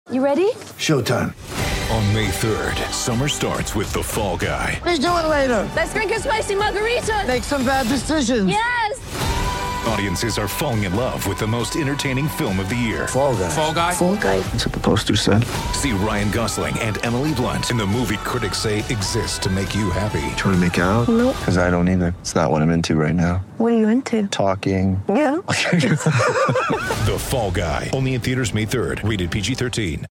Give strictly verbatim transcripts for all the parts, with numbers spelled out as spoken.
You ready? Showtime. On May third, summer starts with The Fall Guy. Let's do it later. Let's drink a spicy margarita. Make some bad decisions. Yes! Audiences are falling in love with the most entertaining film of the year. Fall Guy. Fall Guy? Fall Guy. That's what the poster said. See Ryan Gosling and Emily Blunt in the movie critics say exists to make you happy. Trying to make it out? Nope. Because I don't either. It's not what I'm into right now. What are you into? Talking. Yeah. The Fall Guy. Only in theaters May third. Rated P G thirteen.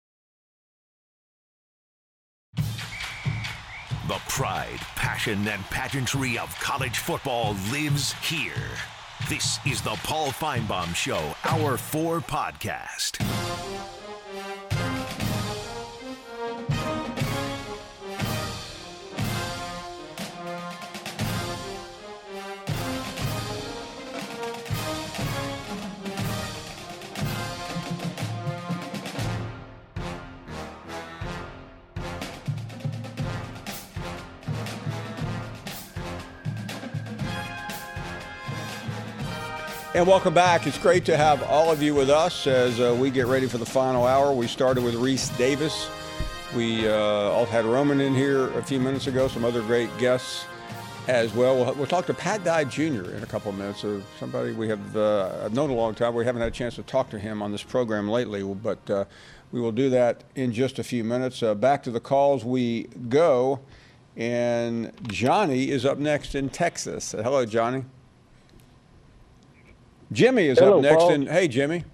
The pride, passion, and pageantry of college football lives here. This is the Paul Feinbaum Show, Hour four podcast. And welcome back. It's great to have all of you with us as uh, we get ready for the final hour. We started with Reese Davis. We uh, all had Roman in here a few minutes ago, some other great guests as well. We'll, we'll talk to Pat Dye Junior in a couple of minutes, uh, somebody we have uh, I've known a long time. We haven't had a chance to talk to him on this program lately, but uh, we will do that in just a few minutes. Uh, back to the calls we go, and Johnny is up next in Texas. Uh, hello, Johnny. Jimmy is Hello, up next. Paul. And hey, Jimmy.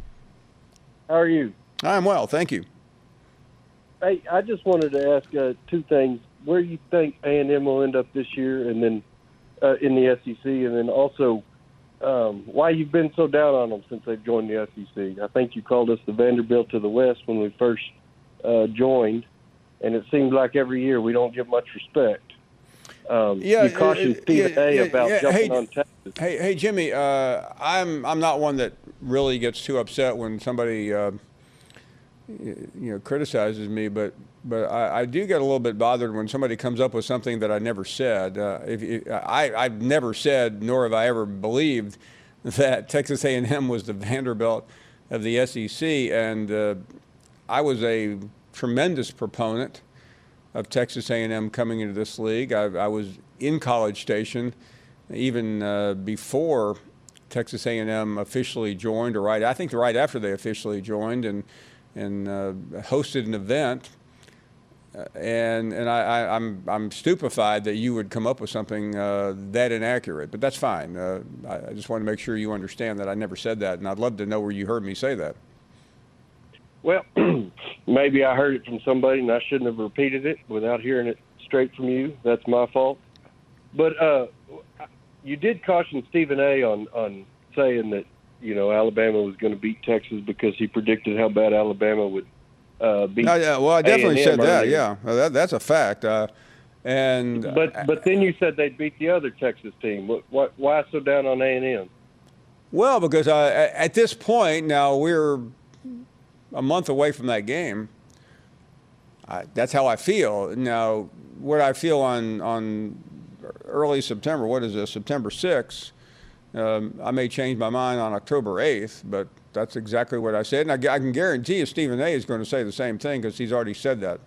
How are you? I'm well, thank you. Hey, I just wanted to ask uh, two things. Where do you think A and M will end up this year, and then uh, in the S E C, and then also um, why you've been so down on them since they've joined the S E C? I think you called us the Vanderbilt to the West when we first uh, joined, and it seems like every year we don't give much respect. Um, Yeah, you cautioned uh, Stephen yeah, A. yeah, about yeah. jumping Hey, on Texas. Hey, hey, Jimmy. Uh, I'm I'm not one that really gets too upset when somebody uh, you know criticizes me, but but I, I do get a little bit bothered when somebody comes up with something that I never said. Uh, if, if, I I've never said, nor have I ever believed that Texas A and M was the Vanderbilt of the S E C, and uh, I was a tremendous proponent of Texas A and M coming into this league. I, I was in College Station even uh, before Texas A and M officially joined, or right, I think right after they officially joined, and and uh, hosted an event. Uh, and and I, I, I'm I'm stupefied that you would come up with something uh, that inaccurate, but that's fine. Uh, I, I just want to make sure you understand that I never said that, and I'd love to know where you heard me say that. Well, maybe I heard it from somebody and I shouldn't have repeated it without hearing it straight from you. That's my fault. But uh, you did caution Stephen A. on, on saying that, you know, Alabama was going to beat Texas because he predicted how bad Alabama would uh, beat. Oh, yeah, well, I definitely A and M said that. earlier. Yeah, well, that, that's a fact. Uh, and But but then you said they'd beat the other Texas team. What, what, why so down on A and M? Well, because uh, at this point now we're a month away from that game. I, that's how I feel. Now, what I feel on on early September, what is this, September sixth, um, I may change my mind on October eighth, but that's exactly what I said. And I, I can guarantee you Stephen A. is going to say the same thing because he's already said that.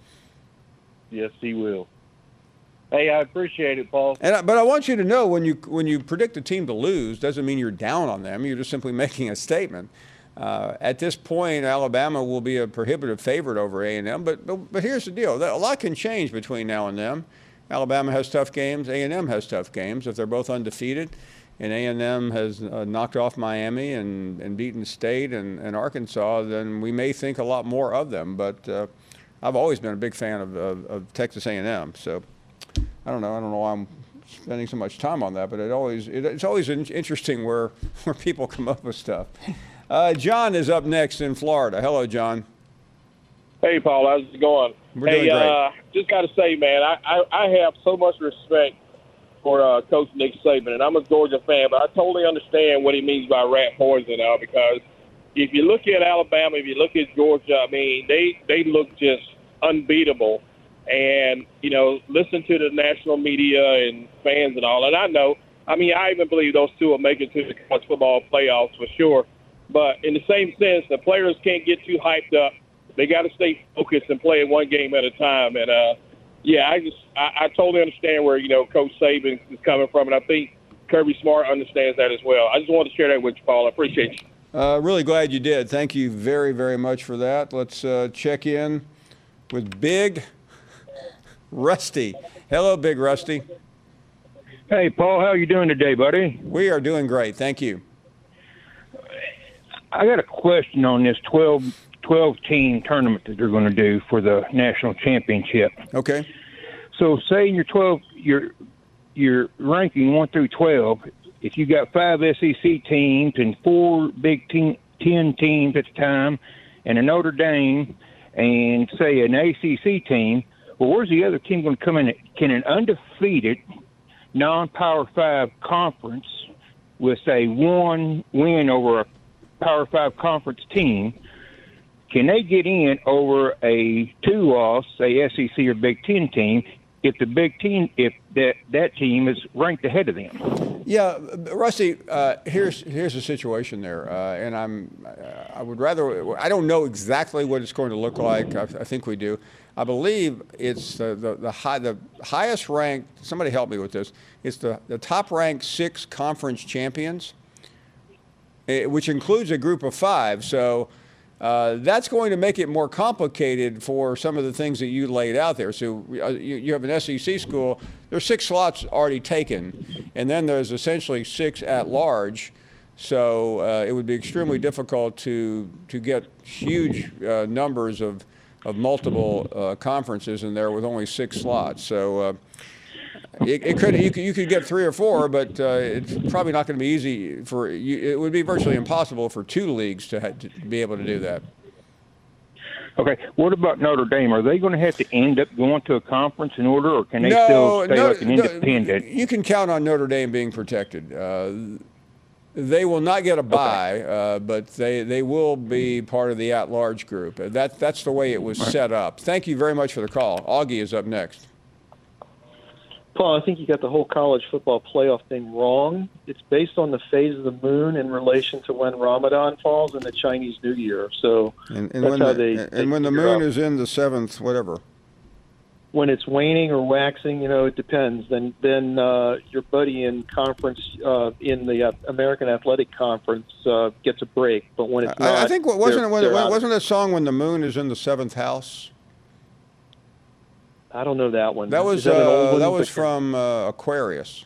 Yes, he will. Hey, I appreciate it, Paul. And I, but I want you to know when you when you predict a team to lose, doesn't mean you're down on them. You're just simply making a statement. Uh, at this point, Alabama will be a prohibitive favorite over A and M. But, but but here's the deal: a lot can change between now and then. Alabama has tough games. A and M has tough games. If they're both undefeated, and A and M has uh, knocked off Miami and, and beaten State and, and Arkansas, then we may think a lot more of them. But uh, I've always been a big fan of, of, of Texas A and M. So. I don't know. I don't know why I'm spending so much time on that, but it always it, it's always in, interesting where where people come up with stuff. Uh, John is up next in Florida. Hello, John. Hey, Paul. How's it going? We're hey, doing great. Uh, just got to say, man, I, I, I have so much respect for uh, Coach Nick Saban, and I'm a Georgia fan, but I totally understand what he means by rat poison now, because if you look at Alabama, if you look at Georgia, I mean, they, they look just unbeatable. And, you know, listen to the national media and fans and all. And I know, I mean, I even believe those two will make it to the college football playoffs for sure. But in the same sense, the players can't get too hyped up. they got to stay focused and play one game at a time. And uh, yeah, I just I, I totally understand where you know Coach Saban is coming from, and I think Kirby Smart understands that as well. I just wanted to share that with you, Paul. I appreciate you. Uh, really glad you did. Thank you very, very much for that. Let's uh, check in with Big Rusty. Hello, Big Rusty. Hey, Paul, how are you doing today, buddy? We are doing great. Thank you. I got a question on this twelve, twelve-team tournament that they're going to do for the national championship. Okay. So say in your twelve, your your ranking one through twelve, if you got five S E C teams and four Big Ten, ten teams at the time, and a Notre Dame, and say an A C C team, well, where's the other team going to come in? Can an undefeated non-Power Five conference with, say, one win over a Power Five conference team, can they get in over a two-loss, say, S E C or Big Ten team, if the Big Ten, if that, that team is ranked ahead of them? Yeah, Rusty, uh, here's here's the situation there, uh, and I'm uh, I would rather I don't know exactly what it's going to look like. I, I think we do. I believe it's the the, the high the highest ranked. Somebody help me with this. It's the the top ranked six conference champions, which includes a group of five. So. Uh, that's going to make it more complicated for some of the things that you laid out there. So uh, you, you have an S E C school, there's six slots already taken, and then there's essentially six at large. So uh, it would be extremely difficult to to get huge uh, numbers of, of multiple uh, conferences in there with only six slots. So uh, it, it could you, could you could get three or four, but uh, it's probably not going to be easy for you. It would be virtually impossible for two leagues to, have, to be able to do that. Okay. What about Notre Dame? Are they going to have to end up going to a conference in order, or can they no, still stay no, like an independent? No, you can count on Notre Dame being protected. Uh, they will not get a bye, okay. uh, but they, they will be part of the at-large group. That that's the way it was right. set up. Thank you very much for the call. Augie is up next. Paul, I think you got the whole college football playoff thing wrong. It's based on the phase of the moon in relation to when Ramadan falls and the Chinese New Year. So and, and that's when how the, they. And they when the moon out. is in the seventh, whatever. When it's waning or waxing, you know, it depends. Then, then uh, your buddy in conference uh, in the uh, American Athletic Conference uh, gets a break. But when it's not, I, I think what wasn't they're, it, they're wasn't that song "When the Moon is in the Seventh House"? I don't know that one. That was that, uh, that was from uh, Aquarius.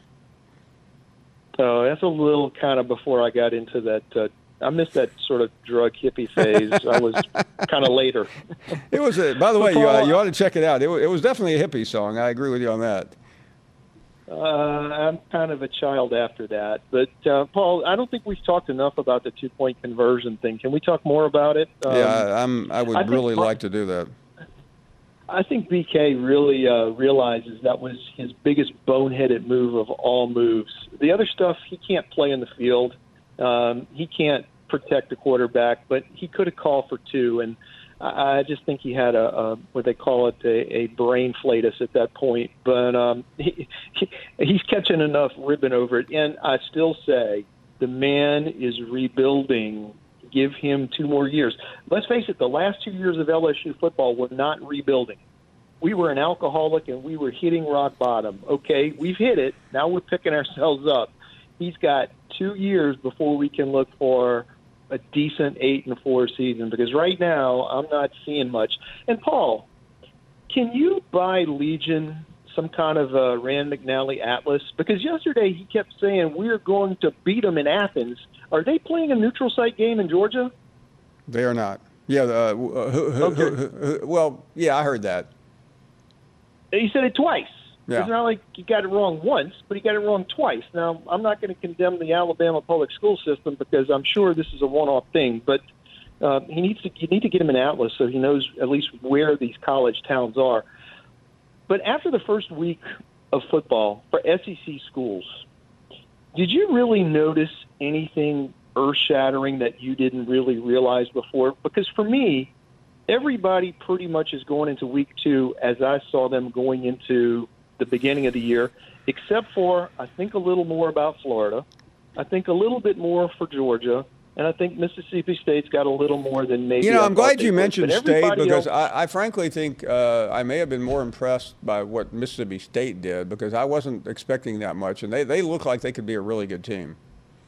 Oh, that's a little kind of before I got into that. Uh, I missed that sort of drug hippie phase. I was kind of later. It was. A, by the way, you, uh, you ought to check it out. It, it was definitely a hippie song. I agree with you on that. Uh, I'm kind of a child after that. But, uh, Paul, I don't think we've talked enough about the two-point conversion thing. Can we talk more about it? Um, yeah, I'm, I would I really think, like to do that. I think B K really uh, realizes that was his biggest boneheaded move of all moves. The other stuff, he can't play in the field. Um, he can't protect the quarterback, but he could have called for two. And I, I just think he had a, a what they call it, a, a brain flatus at that point. But um, he, he, he's catching enough ribbon over it. And I still say the man is rebuilding. Give him two more years. Let's face it, the last two years of L S U football were not rebuilding. We were an alcoholic and we were hitting rock bottom. Okay, we've hit it. Now we're picking ourselves up. He's got two years before we can look for a decent eight and four season, because right now I'm not seeing much. And Paul, can you buy Legion some kind of a Rand McNally Atlas? Because yesterday he kept saying we're going to beat them in Athens. Are they playing a neutral site game in Georgia? They are not. Yeah. Uh, who, who, okay. who, who, well, yeah, I heard that. He said it twice. Yeah. It's not like he got it wrong once, but he got it wrong twice. Now, I'm not going to condemn the Alabama public school system because I'm sure this is a one-off thing, but uh, he needs to you need to get him an atlas so he knows at least where these college towns are. But after the first week of football for S E C schools, did you really notice anything earth-shattering that you didn't really realize before? Because for me, everybody pretty much is going into week two as I saw them going into the beginning of the year, except for I think a little more about Florida. I think a little bit more for Georgia. And I think Mississippi State's got a little more than maybe. You know, I I'm thought glad they you would. mentioned But State everybody because else- I, I frankly think uh, I may have been more impressed by what Mississippi State did because I wasn't expecting that much, and they, they look like they could be a really good team.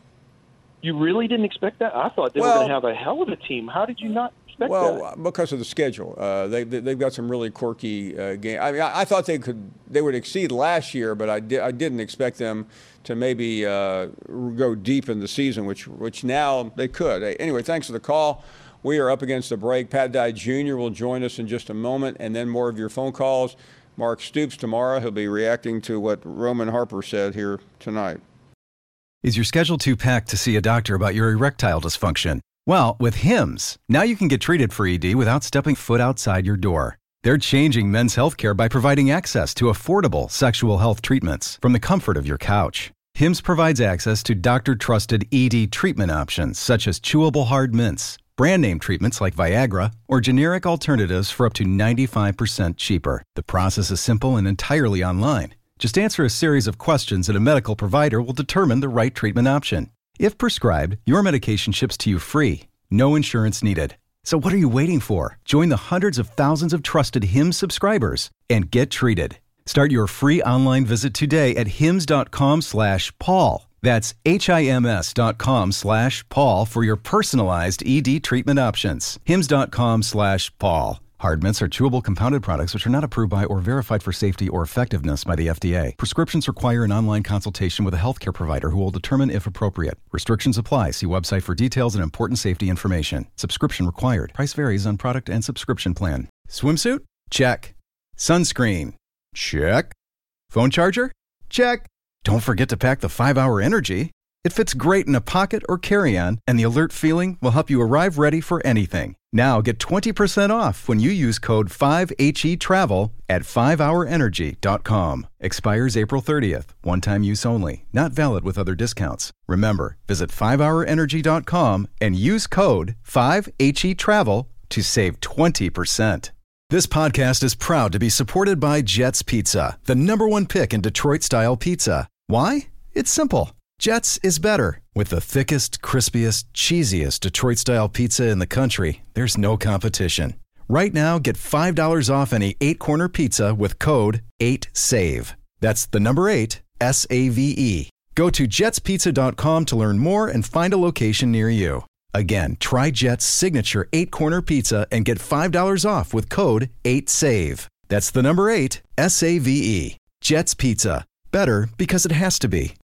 You really didn't expect that? I thought they Well- were going to have a hell of a team. How did you not expect Well, that? because of the schedule, uh, they, they they've got some really quirky uh, games. I mean, I, I thought they could they would exceed last year, but I did I didn't expect them to maybe uh, go deep in the season, which which now they could. Anyway, thanks for the call. We are up against the break. Pat Dye Junior will join us in just a moment, and then more of your phone calls. Mark Stoops tomorrow. He'll be reacting to what Roman Harper said here tonight. Is your schedule too packed to see a doctor about your erectile dysfunction? Well, with Hims, now you can get treated for E D without stepping foot outside your door. They're changing men's healthcare by providing access to affordable sexual health treatments from the comfort of your couch. Hims provides access to doctor-trusted E D treatment options such as chewable hard mints, brand name treatments like Viagra, or generic alternatives for up to ninety-five percent cheaper. The process is simple and entirely online. Just answer a series of questions and a medical provider will determine the right treatment option. If prescribed, your medication ships to you free. No insurance needed. So what are you waiting for? Join the hundreds of thousands of trusted Hims subscribers and get treated. Start your free online visit today at hims.com slash Paul. That's H-I-M-S dot com slash Paul for your personalized E D treatment options. Hims.com slash Paul. Hard mints are chewable compounded products which are not approved by or verified for safety or effectiveness by the F D A. Prescriptions require an online consultation with a healthcare provider who will determine if appropriate. Restrictions apply. See website for details and important safety information. Subscription required. Price varies on product and subscription plan. Swimsuit? Check. Sunscreen? Check. Phone charger? Check. Don't forget to pack the five hour Energy. It fits great in a pocket or carry-on, and the alert feeling will help you arrive ready for anything. Now get twenty percent off when you use code five H E travel at five hour energy dot com. Expires April thirtieth. One-time use only. Not valid with other discounts. Remember, visit five hour energy dot com and use code five H E travel to save twenty percent. This podcast is proud to be supported by Jets Pizza, the number one pick in Detroit-style pizza. Why? It's simple. Jets is better. With the thickest, crispiest, cheesiest Detroit-style pizza in the country, there's no competition. Right now, get five dollars off any eight-corner pizza with code eight save. That's the number eight, S A V E. Go to jets pizza dot com to learn more and find a location near you. Again, try Jet's signature eight-corner pizza and get five dollars off with code eight save. That's the number eight, S A V E. Jet's Pizza. Better because it has to be.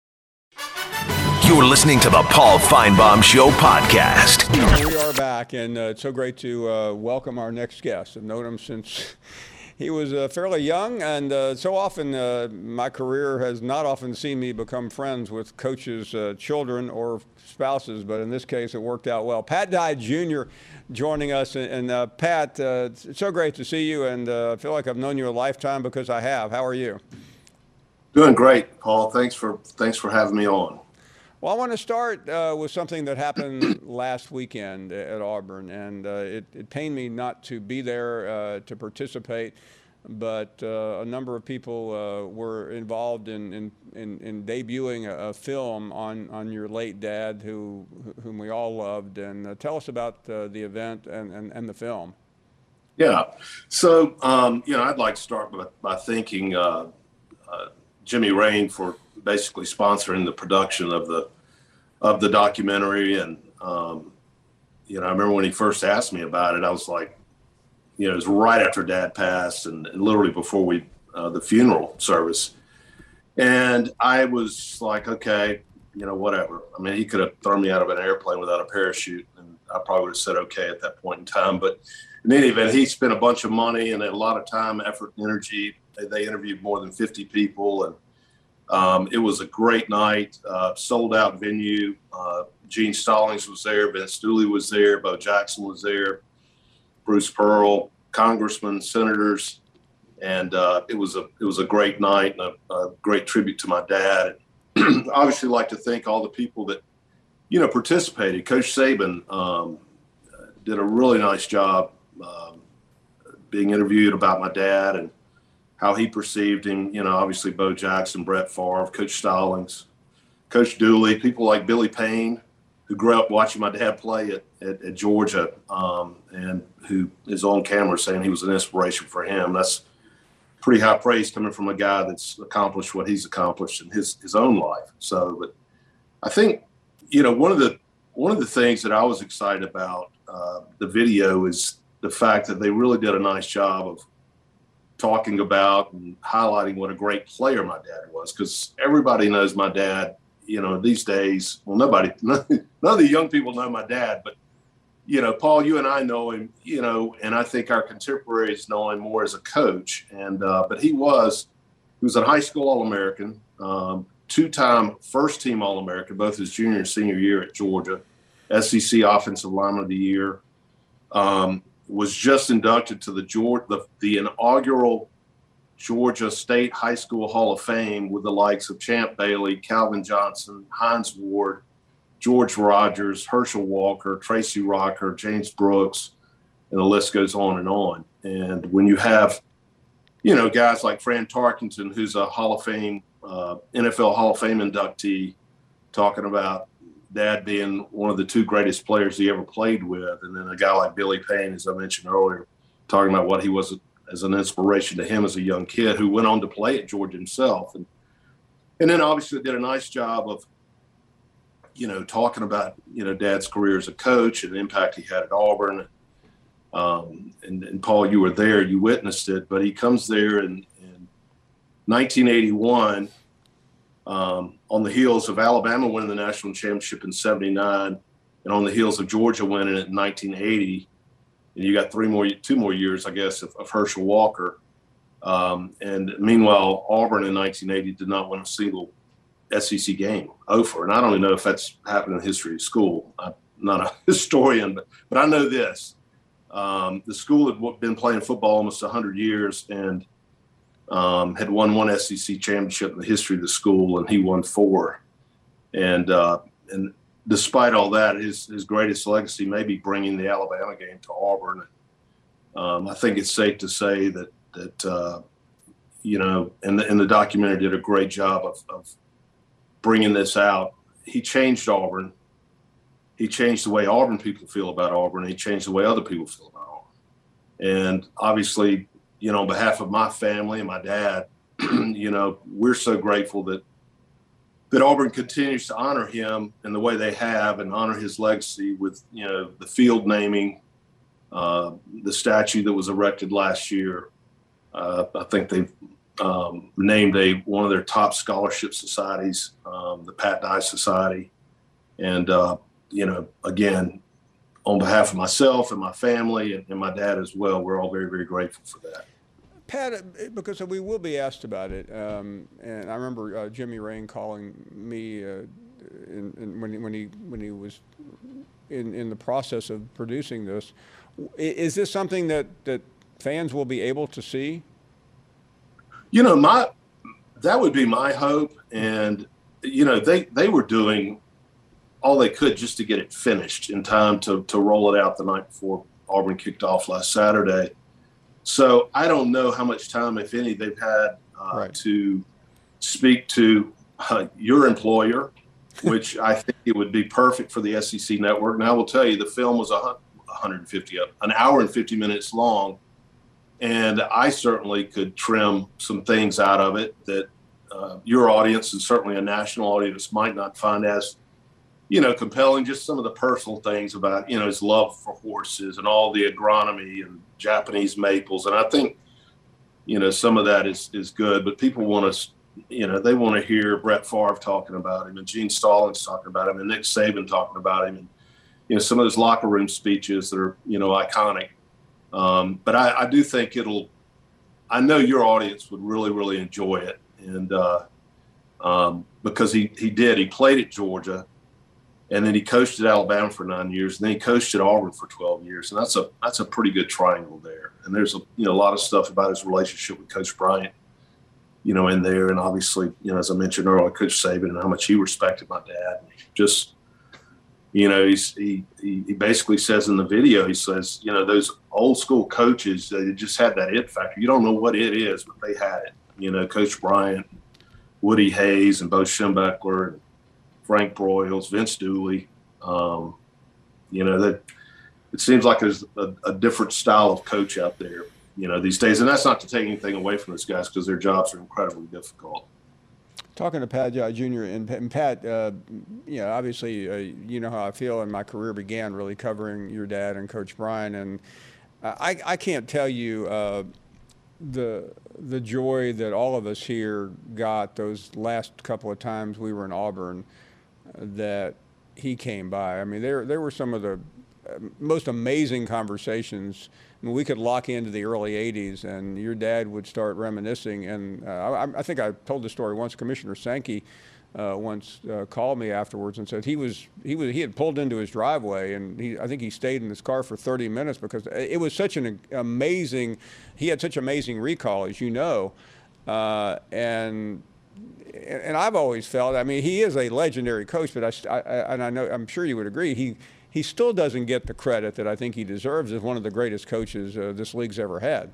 You're listening to the Paul Feinbaum Show podcast. We are back, and uh, it's so great to uh, welcome our next guest. I've known him since he was uh, fairly young, and uh, so often uh, my career has not often seen me become friends with coaches' uh, children or spouses, but in this case it worked out well. Pat Dye Junior joining us, and, and uh, Pat, uh, it's so great to see you, and uh, I feel like I've known you a lifetime because I have. How are you? Doing great, Paul. Thanks for thanks for having me on. Well, I want to start uh, with something that happened last weekend at Auburn, and uh, it, it pained me not to be there uh, to participate, but uh, a number of people uh, were involved in, in, in, in debuting a, a film on, on your late dad, who whom we all loved. And uh, tell us about uh, the event and, and, and the film. Yeah. So, um, you know, I'd like to start by, by thanking uh, uh, Jimmy Rain for basically sponsoring the production of the of the documentary. And um, you know, I remember when he first asked me about it, I was like, you know, it was right after Dad passed, and, and literally before we uh, the funeral service. And I was like, okay, you know, whatever. I mean, he could have thrown me out of an airplane without a parachute, and I probably would have said okay at that point in time. But in any event, he spent a bunch of money and a lot of time, effort, and energy. They, they interviewed more than fifty people, and Um, it was a great night, uh, sold out venue. Uh, Gene Stallings was there, Vince Dooley was there, Bo Jackson was there, Bruce Pearl, congressmen, senators, and uh, it was a it was a great night and a, a great tribute to my dad. Obviously, like to thank all the people that you know participated. Coach Saban um, did a really nice job um, being interviewed about my dad and how he perceived him. You know, obviously Bo Jackson, Brett Favre, Coach Stallings, Coach Dooley, people like Billy Payne, who grew up watching my dad play at, at, at Georgia, um, and who is on camera saying he was an inspiration for him. That's pretty high praise coming from a guy that's accomplished what he's accomplished in his, his own life. So, but I think, you know, one of the, one of the things that I was excited about uh, the video is the fact that they really did a nice job of talking about and highlighting what a great player my dad was, because everybody knows my dad, you know, these days. Well, nobody, none, none of the young people know my dad, but, you know, Paul, you and I know him, you know, and I think our contemporaries know him more as a coach. And, uh, but he was, he was a high school All-American, um, two-time first-team All-American, both his junior and senior year at Georgia, S E C Offensive Lineman of the Year, um, was just inducted to the, Georgia, the, the inaugural Georgia State High School Hall of Fame with the likes of Champ Bailey, Calvin Johnson, Hines Ward, George Rogers, Herschel Walker, Tracy Rocker, James Brooks, and the list goes on and on. And when you have, you know, guys like Fran Tarkenton, who's a Hall of Fame, uh, N F L Hall of Fame inductee, talking about Dad being one of the two greatest players he ever played with, and then a guy like Billy Payne, as I mentioned earlier, talking about what he was as an inspiration to him as a young kid who went on to play at Georgia himself. And and then obviously did a nice job of, you know, talking about, you know, Dad's career as a coach and the impact he had at Auburn. Um, and, and Paul, you were there, you witnessed it, but he comes there in, in nineteen eighty-one um, on the heels of Alabama winning the national championship in seventy-nine and on the heels of Georgia winning it in nineteen eighty. And you got three more, two more years, I guess, of, of Herschel Walker. Um, and meanwhile, Auburn in nineteen eighty did not win a single S E C game, over. And I don't even know if that's happened in the history of school. I'm not a historian, but, but I know this. Um, the school had been playing football almost one hundred years and um, had won one S E C championship in the history of the school, and he won four. And uh, and despite all that, his, his greatest legacy may be bringing the Alabama game to Auburn. Um, I think it's safe to say that, that uh, you know, and the, and the documentary did a great job of, of bringing this out. He changed Auburn. He changed the way Auburn people feel about Auburn. He changed the way other people feel about Auburn. And obviously, you know, on behalf of my family and my dad, you know, we're so grateful that that Auburn continues to honor him in the way they have and honor his legacy with, you know, the field naming, uh, the statue that was erected last year. Uh, I think they've um, named a one of their top scholarship societies, um, the Pat Dye Society. And, uh, you know, again, on behalf of myself and my family and, and my dad as well, we're all very, very grateful for that. Pat, because we will be asked about it, um, and I remember uh, Jimmy Rain calling me uh, in, in, when, he, when he when he was in, in the process of producing this. Is this something that, that fans will be able to see? You know, my that would be my hope, and you know, they they were doing all they could just to get it finished in time to to roll it out the night before Auburn kicked off last Saturday. So I don't know how much time, if any, they've had uh, right. to speak to uh, your employer, which I think it would be perfect for the S E C network. And I will tell you, the film was one hundred fifty, an hour and fifty minutes long. And I certainly could trim some things out of it that uh, your audience and certainly a national audience might not find as, you know, compelling. Just some of the personal things about, you know, his love for horses and all the agronomy and Japanese maples. And I think, you know, some of that is, is good, but people want to, you know, they want to hear Brett Favre talking about him and Gene Stallings talking about him and Nick Saban talking about him and, you know, some of those locker room speeches that are, you know, iconic. Um, but I, I do think it'll, I know your audience would really, really enjoy it. And uh, um, because he, he did, he played at Georgia. And then he coached at Alabama for nine years, and then he coached at Auburn for twelve years, and that's a that's a pretty good triangle there. And there's a you know a lot of stuff about his relationship with Coach Bryant, you know, in there, and obviously, you know, as I mentioned earlier, Coach Saban and how much he respected my dad. Just, you know, he's, he he basically says in the video, he says, you know, those old school coaches, they just had that it factor. You don't know what it is, but they had it. You know, Coach Bryant, Woody Hayes, and Bo Schembechler, and Frank Broyles, Vince Dooley, Um, you know, that it seems like there's a, a different style of coach out there, you know, these days. And that's not to take anything away from those guys because their jobs are incredibly difficult. Talking to Pat Dye Junior and, and Pat, uh, you know, obviously, uh, you know how I feel, and my career began really covering your dad and Coach Brian. And I, I can't tell you uh, the the joy that all of us here got those last couple of times we were in Auburn uh, that he came by. I mean, there there were some of the most amazing conversations. I mean, we could lock into the early eighties, and your dad would start reminiscing. And uh, I, I think I told the story once. Commissioner Sankey uh, once uh, called me afterwards and said he was he was he had pulled into his driveway, and he I think he stayed in his car for thirty minutes because it was such an amazing. He had such amazing recall, as you know, uh, and. And I've always felt, I mean, he is a legendary coach, but I, I, and I know, I'm sure you would agree, he he still doesn't get the credit that I think he deserves as one of the greatest coaches uh, this league's ever had.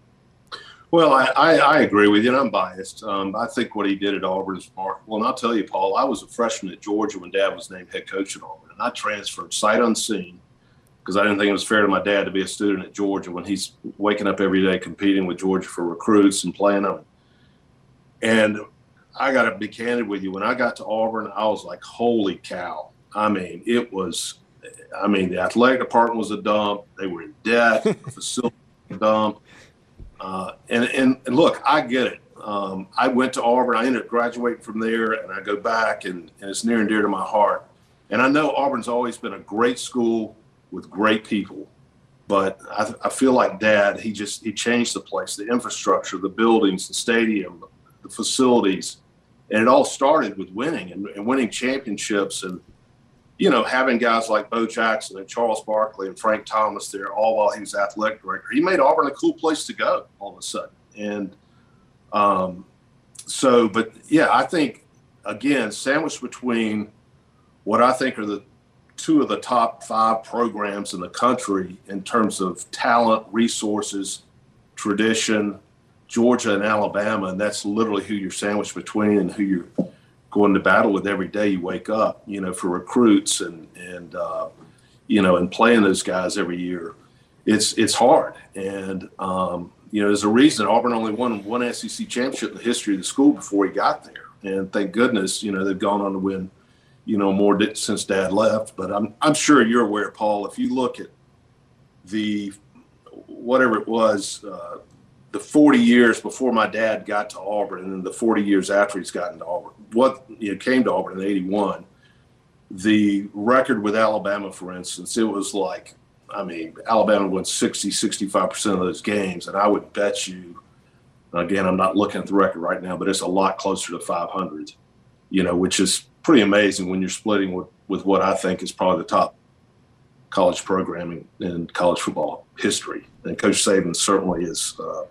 Well, I, I, I agree with you, and I'm biased. Um, I think what he did at Auburn is remarkable. And I'll tell you, Paul, I was a freshman at Georgia when Dad was named head coach at Auburn, and I transferred sight unseen because I didn't think it was fair to my dad to be a student at Georgia when he's waking up every day competing with Georgia for recruits and playing them. And I got to be candid with you. When I got to Auburn, I was like, holy cow. I mean, it was, I mean, the athletic department was a dump. They were in debt, the facility was a dump. Uh, and, and, and look, I get it. Um, I went to Auburn. I ended up graduating from there, and I go back, and, and it's near and dear to my heart. And I know Auburn's always been a great school with great people. But I, I feel like Dad, he just, he changed the place, the infrastructure, the buildings, the stadium, the facilities. And it all started with winning and, and winning championships and, you know, having guys like Bo Jackson and Charles Barkley and Frank Thomas there all while he was athletic director. He made Auburn a cool place to go all of a sudden. And um, so, but yeah, I think, again, sandwiched between what I think are the two of the top five programs in the country in terms of talent, resources, tradition, Georgia and Alabama, and that's literally who you're sandwiched between and who you're going to battle with every day you wake up, you know, for recruits and, and uh, you know, and playing those guys every year. It's it's hard. And, um, you know, there's a reason Auburn only won one S E C championship in the history of the school before he got there. And thank goodness, you know, they've gone on to win, you know, more since Dad left. But I'm I'm sure you're aware, Paul, if you look at the whatever it was, uh, the forty years before my dad got to Auburn and then the forty years after he's gotten to Auburn, what you know, came to Auburn in eighty-one, the record with Alabama, for instance, it was like, I mean, Alabama won sixty, sixty-five percent of those games. And I would bet you, again, I'm not looking at the record right now, but it's a lot closer to five hundred, you know, which is pretty amazing when you're splitting with, with what I think is probably the top college programming in college football history. And Coach Saban certainly is, uh,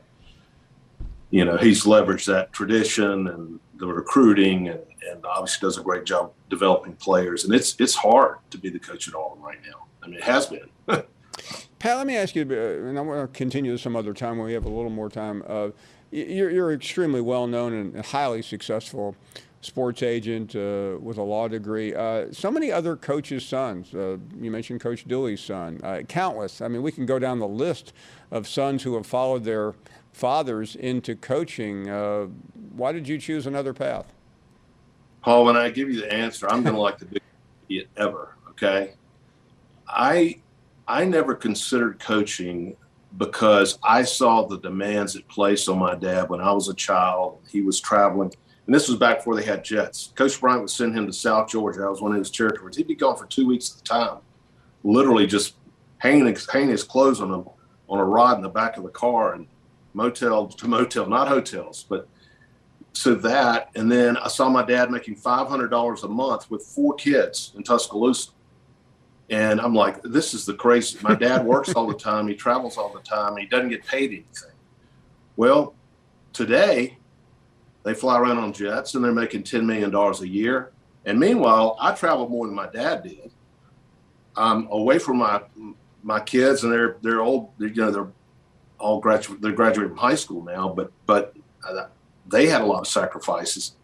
you know, he's leveraged that tradition and the recruiting and, and obviously does a great job developing players. And it's it's hard to be the coach at Auburn right now. I mean, it has been. Pat, let me ask you, and I want to continue this some other time when we have a little more time. Uh, you're, you're extremely well-known and highly successful sports agent uh, with a law degree. Uh, so many other coaches' sons. Uh, you mentioned Coach Dewey's son. Uh, countless. I mean, we can go down the list of sons who have followed their fathers into coaching. Uh, why did you choose another path? Paul, when I give you the answer, I'm going to like the biggest idiot ever, okay? I I never considered coaching because I saw the demands it placed on my dad when I was a child. He was traveling. And this was back before they had jets. Coach Bryant would send him to South Georgia. That was one of his territories. He'd be gone for two weeks at a time, literally just hanging, hanging his clothes on a, on a rod in the back of the car and motel to motel, not hotels. But so that, and then I saw my dad making five hundred dollars a month with four kids in Tuscaloosa. And I'm like, this is the crazy. My dad works all the time. He travels all the time. He doesn't get paid anything. Well, today they fly around on jets and they're making ten million dollars a year. And meanwhile, I travel more than my dad did. I'm away from my my kids, and they're they're old. You know, they're all graduate. They're graduating from high school now, but but uh, they had a lot of sacrifices.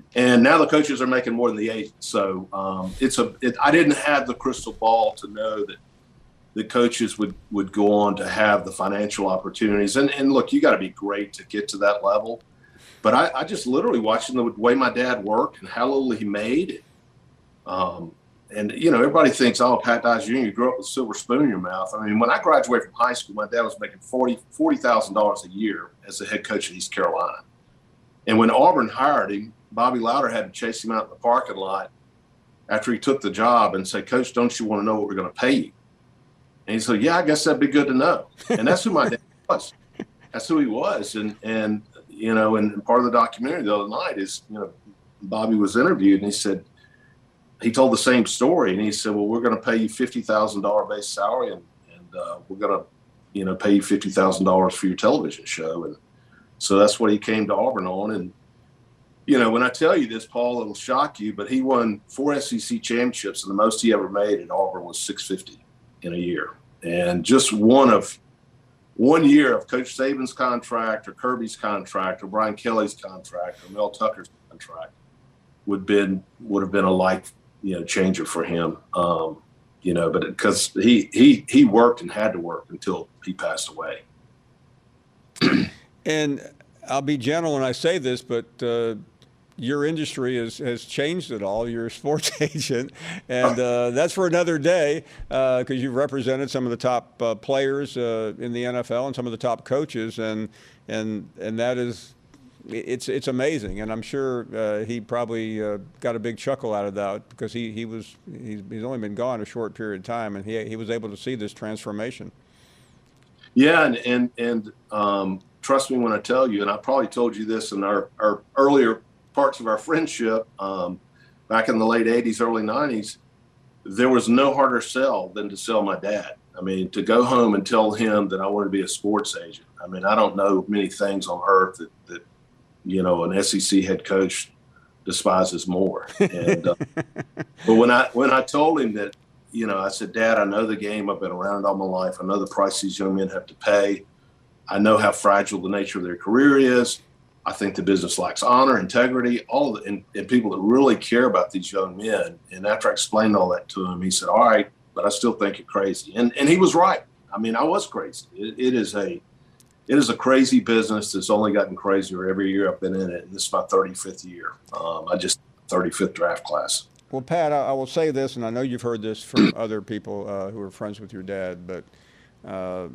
And now the coaches are making more than the agents. So um, it's a. It, I didn't have the crystal ball to know that the coaches would, would go on to have the financial opportunities. And, and look, you got to be great to get to that level. But I, I just literally watching the way my dad worked and how little he made. Um, and, you know, everybody thinks, oh, Pat Dye Junior, you grew up with a silver spoon in your mouth. I mean, when I graduated from high school, my dad was making forty thousand dollars a year as the head coach of East Carolina. And when Auburn hired him, Bobby Louder had to chase him out in the parking lot after he took the job and say, Coach, don't you want to know what we're going to pay you? And he said, yeah, I guess that'd be good to know. And that's who my dad was. That's who he was. And, and you know, and part of the documentary the other night is, you know, Bobby was interviewed and he said, he told the same story. And he said, well, we're going to pay you fifty thousand dollars base salary and, and uh, we're going to, you know, pay you fifty thousand dollars for your television show. And so that's what he came to Auburn on. And, you know, when I tell you this, Paul, it'll shock you, but he won four S E C championships and the most he ever made at Auburn was six fifty in a year. And just one of one year of Coach Saban's contract or Kirby's contract or Brian Kelly's contract or Mel Tucker's contract would been would have been a life, you know, changer for him. Um, you know, but because he he he worked and had to work until he passed away. And I'll be gentle when I say this, but uh, your industry has, has changed it all. You're a sports agent, and uh, that's for another day because uh, you've represented some of the top uh, players uh, in the N F L and some of the top coaches, and and and that is it's it's amazing. And I'm sure uh, he probably uh, got a big chuckle out of that because he he was he's, he's only been gone a short period of time, and he he was able to see this transformation. Yeah, and and and um, trust me when I tell you, and I probably told you this in our our earlier parts of our friendship um, back in the late eighties, early nineties, there was no harder sell than to sell my dad. I mean, to go home and tell him that I wanted to be a sports agent. I mean, I don't know many things on earth that, that you know, an S E C head coach despises more. And, uh, but when I when I told him that, you know, I said, Dad, I know the game. I've been around it all my life. I know the price these young men have to pay. I know how fragile the nature of their career is. I think the business lacks honor, integrity, all of the, and, and people that really care about these young men. And after I explained all that to him, he said, all right, but I still think you're crazy. And and he was right. I mean, I was crazy. It, it is a it is a crazy business that's only gotten crazier every year I've been in it. And this is my thirty-fifth year. Um, I just thirty-fifth draft class. Well, Pat, I, I will say this, and I know you've heard this from other people uh, who are friends with your dad, but uh,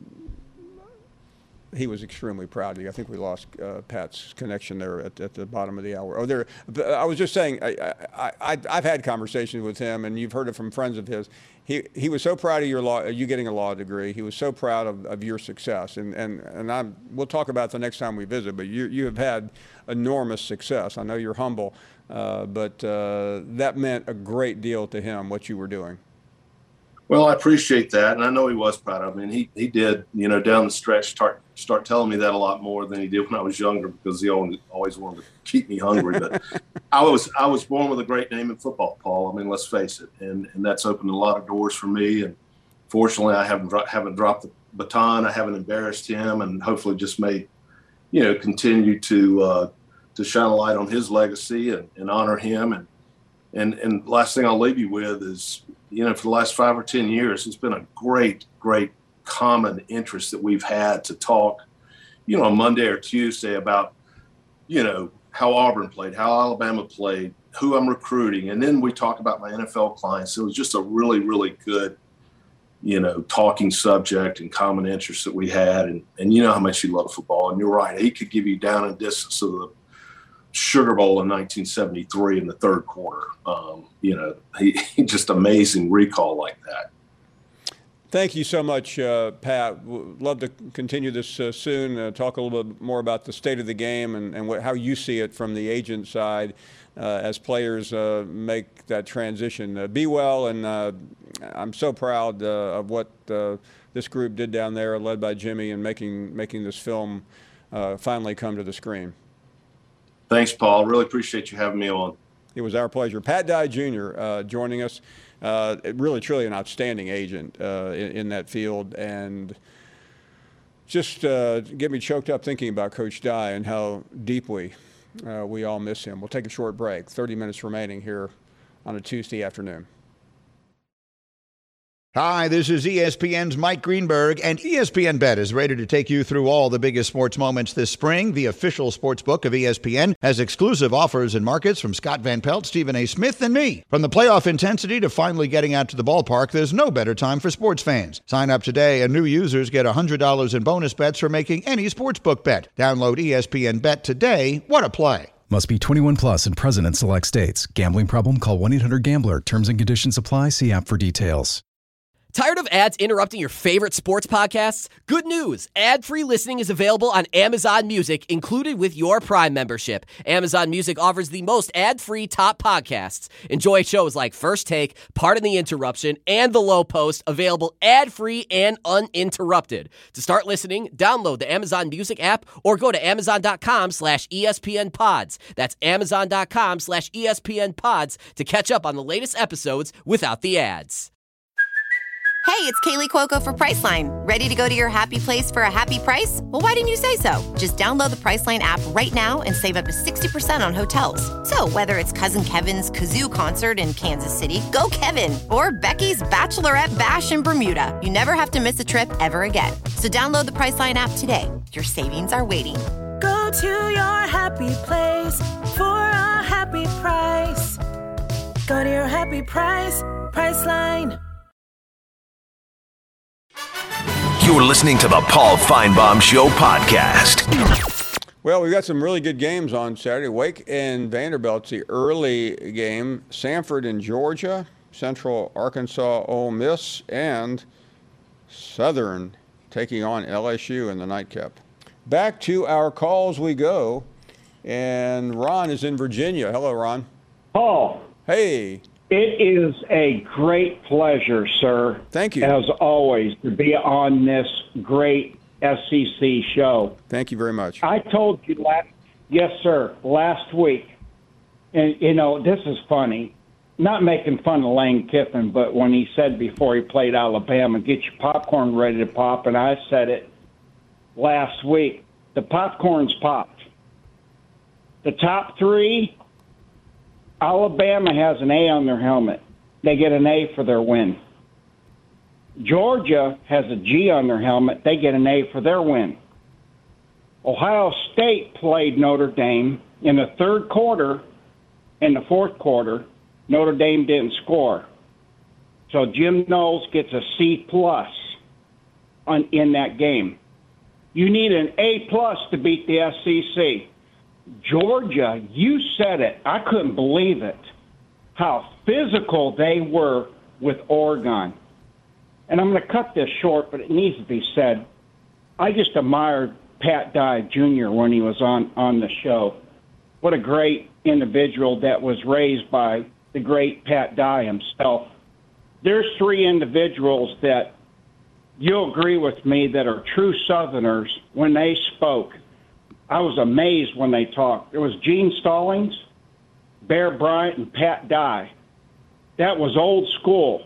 he was extremely proud of you. I think we lost uh, Pat's connection there at, at the bottom of the hour. Oh, there. I was just saying, I, I, I, I've had conversations with him, and you've heard it from friends of his. He he was so proud of your law, you getting a law degree. He was so proud of, of your success, and and and I'm. We'll talk about it the next time we visit. But you you have had enormous success. I know you're humble, uh, but uh, that meant a great deal to him what you were doing. Well, I appreciate that, and I know he was proud of me. And he, he did, you know, down the stretch, start start telling me that a lot more than he did when I was younger because he always, always wanted to keep me hungry. But I was I was born with a great name in football, Paul. I mean, let's face it, and and that's opened a lot of doors for me. And fortunately, I haven't haven't dropped the baton. I haven't embarrassed him, and hopefully, just may, you know, continue to uh, to shine a light on his legacy and, and honor him. And and and last thing I'll leave you with is, you know, for the last five or ten years, it's been a great, great common interest that we've had to talk, you know, on Monday or Tuesday about, you know, how Auburn played, how Alabama played, who I'm recruiting. And then we talk about my N F L clients. It was just a really, really good, you know, talking subject and common interest that we had. And, and you know how much you love football. And you're right. He could give you down and distance of the Sugar Bowl in nineteen seventy-three in the third quarter. Um, you know, he, he just amazing recall like that. Thank you so much, uh, Pat. We'd love to continue this uh, soon, uh, talk a little bit more about the state of the game and, and what, how you see it from the agent side uh, as players uh, make that transition. Uh, be well, and uh, I'm so proud uh, of what uh, this group did down there, led by Jimmy, and making, making this film uh, finally come to the screen. Thanks, Paul. Really appreciate you having me on. It was our pleasure. Pat Dye Junior uh, joining us. Uh, really, truly an outstanding agent uh, in, in that field. And just uh, get me choked up thinking about Coach Dye and how deeply uh, we all miss him. We'll take a short break. thirty minutes remaining here on a Tuesday afternoon. Hi, this is E S P N's Mike Greenberg, and E S P N Bet is ready to take you through all the biggest sports moments this spring. The official sports book of E S P N has exclusive offers and markets from Scott Van Pelt, Stephen A. Smith, and me. From the playoff intensity to finally getting out to the ballpark, there's no better time for sports fans. Sign up today, and new users get one hundred dollars in bonus bets for making any sportsbook bet. Download E S P N Bet today. What a play. Must be twenty-one plus and present in select states. Gambling problem? Call one eight hundred gambler. Terms and conditions apply. See app for details. Tired of ads interrupting your favorite sports podcasts? Good news! Ad-free listening is available on Amazon Music, included with your Prime membership. Amazon Music offers the most ad-free top podcasts. Enjoy shows like First Take, Pardon the Interruption, and The Low Post, available ad-free and uninterrupted. To start listening, download the Amazon Music app or go to amazon.com slash ESPN pods. That's amazon.com slash ESPN pods to catch up on the latest episodes without the ads. Hey, it's Kaylee Cuoco for Priceline. Ready to go to your happy place for a happy price? Well, why didn't you say so? Just download the Priceline app right now and save up to sixty percent on hotels. So whether it's Cousin Kevin's Kazoo Concert in Kansas City, go Kevin, or Becky's Bachelorette Bash in Bermuda, you never have to miss a trip ever again. So download the Priceline app today. Your savings are waiting. Go to your happy place for a happy price. Go to your happy price, Priceline. You're listening to the Paul Feinbaum Show podcast. Well, we've got some really good games on Saturday. Wake and Vanderbilt's the early game. Samford in Georgia, Central Arkansas, Ole Miss, and Southern taking on L S U in the nightcap. Back to our calls we go, and Ron is in Virginia. Hello, Ron. Paul. Hey. It is a great pleasure, sir. Thank you. As always, to be on this great S E C show. Thank you very much. I told you last, yes, sir, last week, and, you know, this is funny, not making fun of Lane Kiffin, but when he said before he played Alabama, get your popcorn ready to pop, and I said it last week, the popcorn's popped. The top three, Alabama has an A on their helmet. They get an A for their win. Georgia has a G on their helmet. They get an A for their win. Ohio State played Notre Dame in the third quarter. In the fourth quarter, Notre Dame didn't score. So Jim Knowles gets a C plus on, in that game. You need an A plus to beat the S E C. Georgia, you said it. I couldn't believe it, how physical they were with Oregon. And I'm going to cut this short, but it needs to be said. I just admired Pat Dye Junior when he was on, on the show. What a great individual that was raised by the great Pat Dye himself. There's three individuals that you'll agree with me that are true Southerners when they spoke. I was amazed when they talked. It was Gene Stallings, Bear Bryant, and Pat Dye. That was old school.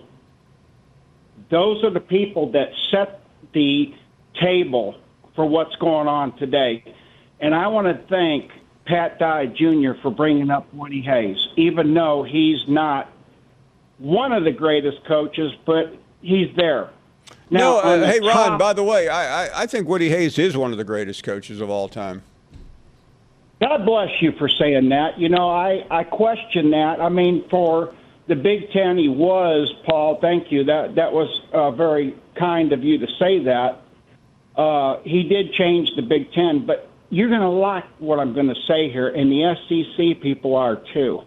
Those are the people that set the table for what's going on today. And I want to thank Pat Dye Junior for bringing up Woody Hayes, even though he's not one of the greatest coaches, but he's there. no, Now, uh, hey, top, Ron, by the way, I, I, I think Woody Hayes is one of the greatest coaches of all time. God bless you for saying that. You know, I, I question that. I mean, for the Big Ten, he was, Paul, thank you. That that was uh, very kind of you to say that. Uh, he did change the Big Ten, but you're going to like what I'm going to say here, and the S E C people are too.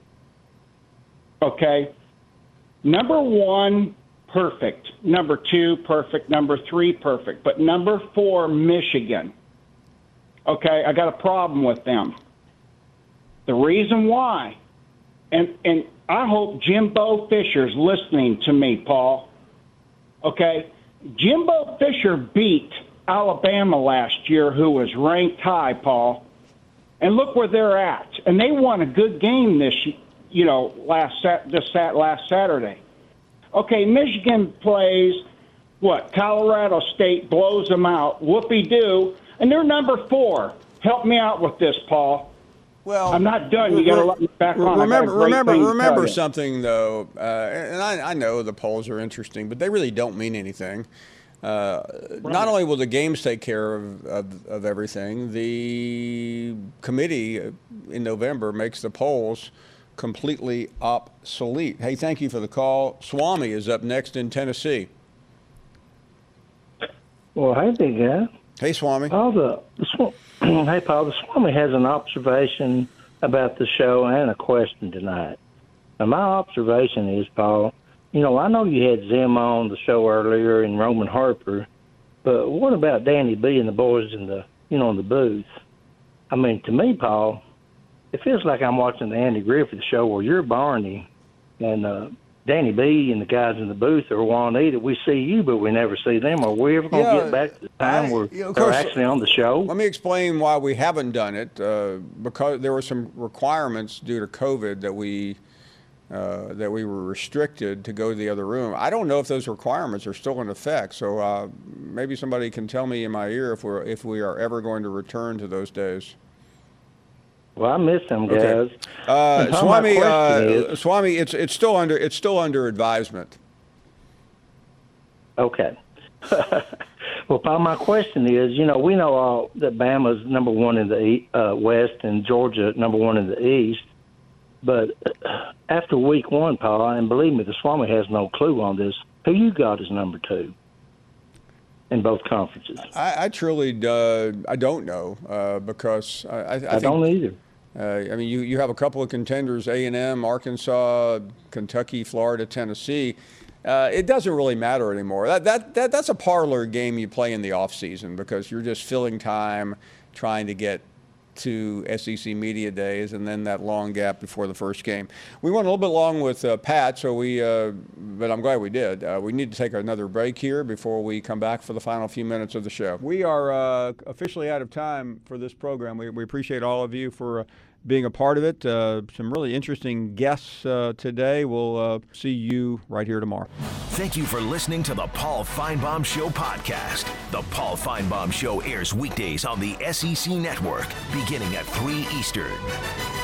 Okay? Number one, perfect. Number two, perfect. Number three, perfect. But number four, Michigan. Okay, I got a problem with them. The reason why, and and I hope Jimbo Fisher's listening to me, Paul. Okay, Jimbo Fisher beat Alabama last year, who was ranked high, Paul. And look where they're at. And they won a good game this, you know, last this last Saturday. Okay, Michigan plays what? Colorado State blows them out. Whoopie-doo. And they're number four. Help me out with this, Paul. Well, I'm not done. You got to let me back on. Remember, remember, remember you. something though, uh, and I, I know the polls are interesting, but they really don't mean anything. Uh, right. Not only will the games take care of, of, of everything, the committee in November makes the polls completely obsolete. Hey, thank you for the call. Swami is up next in Tennessee. Well, hey, big guy. Hey, Swami. Paul, the, the Sw- hey, Paul, the Swami has an observation about the show and a question tonight. Now, my observation is, Paul, you know, I know you had Zim on the show earlier and Roman Harper, but what about Danny B and the boys in the, you know, in the booth? I mean, to me, Paul, it feels like I'm watching the Andy Griffith show where you're Barney and uh, Danny B and the guys in the booth are Juanita. We see you, but we never see them. Are we ever going to Yeah, get back to the time I- where yeah, of they're course. actually on the show? Let me explain why we haven't done it. Uh, because there were some requirements due to COVID that we uh, that we were restricted to go to the other room. I don't know if those requirements are still in effect. So uh, maybe somebody can tell me in my ear if we're if we are ever going to return to those days. Well, I miss them guys. Okay. Uh, And Tom, Swami, my uh, question is- Swami, it's it's still under it's still under advisement. Okay. Well, Paul, my question is, you know, we know all that Bama's number one in the e- uh, West and Georgia number one in the East. But uh, after week one, Paul, and believe me, the Swami has no clue on this, who you got as number two in both conferences? I, I truly uh, I don't know uh, because I, I, I, I think, don't either. Uh, I mean, you, you have a couple of contenders, A and M, Arkansas, Kentucky, Florida, Tennessee. Uh, it doesn't really matter anymore. That, that that that's a parlor game you play in the off season because you're just filling time trying to get to S E C Media Days and then that long gap before the first game. We went a little bit long with uh, Pat, so we, uh, but I'm glad we did. Uh, we need to take another break here before we come back for the final few minutes of the show. We are uh, officially out of time for this program. We, we appreciate all of you for uh, being a part of it. Uh, some really interesting guests uh, today. We'll uh, see you right here tomorrow. Thank you for listening to the Paul Feinbaum Show podcast. The Paul Feinbaum Show airs weekdays on the S E C Network, beginning at three Eastern.